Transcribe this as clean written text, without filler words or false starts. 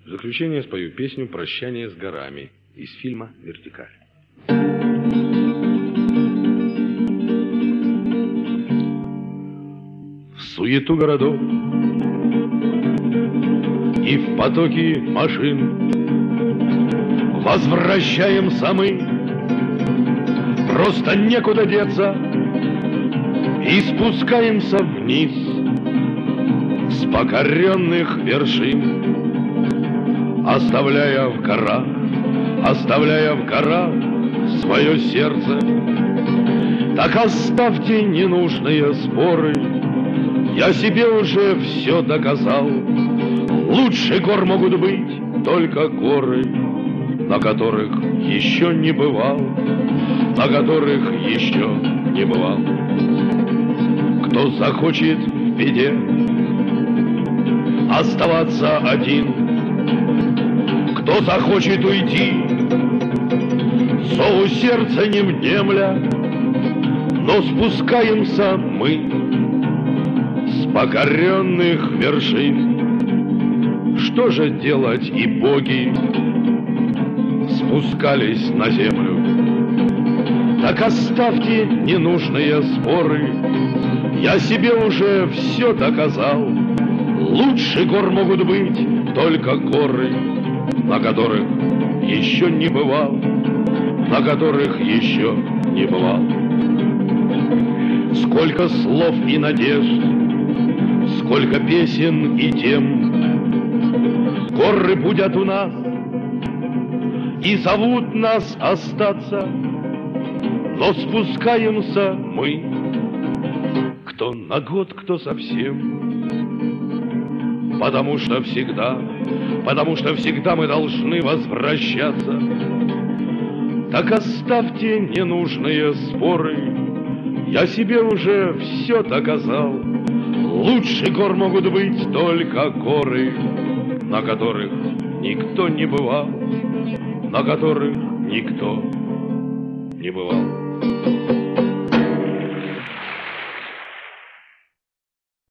В заключение спою песню «Прощание с горами» из фильма «Вертикаль». В суету городов и в потоки машин возвращаемся мы, просто некуда деться, и спускаемся вниз с покоренных вершин, оставляя в горах свое сердце. Так оставьте ненужные споры, я себе уже все доказал. Лучше гор могут быть только горы, на которых еще не бывал, на которых еще не бывал. Кто захочет в беде оставаться один, кто захочет уйти, зову сердца не внемля, но спускаемся мы с покоренных вершин. Что же делать, и боги спускались на землю? Так оставьте ненужные споры, я себе уже все доказал. Лучше гор могут быть только горы, на которых еще не бывал, на которых еще не бывал. Сколько слов и надежд, сколько песен и тем горы будят у нас и зовут нас остаться, но спускаемся мы, кто на год, кто совсем. Потому что всегда мы должны возвращаться. Так оставьте ненужные споры, я себе уже все доказал. Лучше гор могут быть только горы, на которых никто не бывал, на которых никто